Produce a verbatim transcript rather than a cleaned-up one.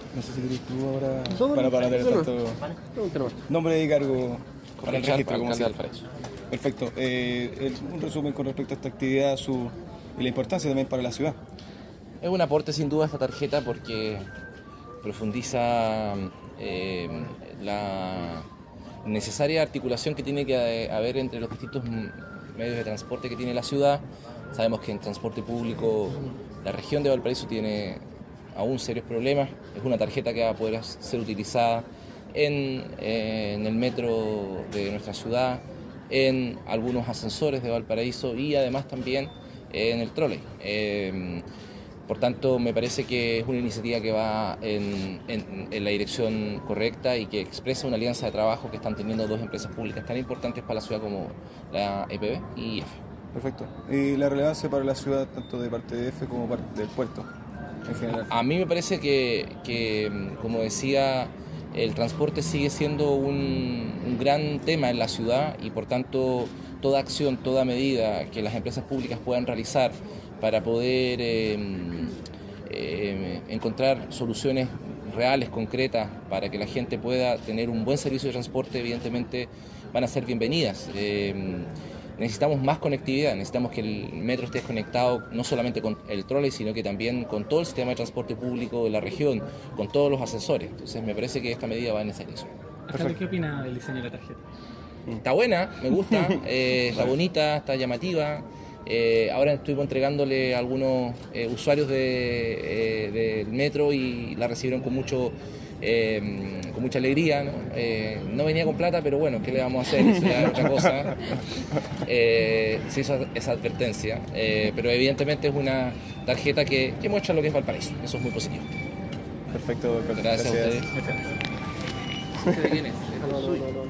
No sé si querés tú ahora No, para, para tener no, no. tanto Pregúntale más. nombre y cargo para el registro, como alcalde de siempre. Valparaíso. Perfecto. Eh, el- un resumen con respecto a esta actividad su, y la importancia también para la ciudad. Es un aporte sin duda esta tarjeta porque profundiza eh, la necesaria articulación que tiene que haber entre los distintos medios de transporte que tiene la ciudad. Sabemos que en transporte público la región de Valparaíso tiene aún serios problemas. Es una tarjeta que va a poder ser utilizada en, eh, en el metro de nuestra ciudad, en algunos ascensores de Valparaíso y además también en el trole. Eh, por tanto, me parece que es una iniciativa que va en, en, en la dirección correcta y que expresa una alianza de trabajo que están teniendo dos empresas públicas tan importantes para la ciudad como la E P B y I E F. Perfecto. Y la relevancia para la ciudad, tanto de parte de F como parte del puerto en general. A mí me parece que, que como decía, el transporte sigue siendo un, un gran tema en la ciudad y por tanto toda acción, toda medida que las empresas públicas puedan realizar para poder eh, eh, encontrar soluciones reales, concretas, para que la gente pueda tener un buen servicio de transporte, evidentemente van a ser bienvenidas. Eh, necesitamos más conectividad, necesitamos que el metro esté conectado no solamente con el trolley, sino que también con todo el sistema de transporte público de la región, con todos los ascensores. Entonces me parece que esta medida va en esa dirección. Alcalde, ¿qué opina del diseño de la tarjeta? Está buena, me gusta, eh, está bonita, está llamativa. Eh, ahora estuvimos entregándole a algunos eh, usuarios de, eh, del metro y la recibieron con mucho eh, con mucha alegría, ¿no? Eh, no venía con plata, pero bueno, ¿qué le vamos a hacer? Eso ya es otra cosa. Eh, se hizo esa advertencia, eh, pero evidentemente es una tarjeta que, que muestra lo que es Valparaíso. Eso es muy positivo. Perfecto, doctor. Gracias, Gracias. a ustedes. Muchas gracias. ¿De quién es? No, no, no, no.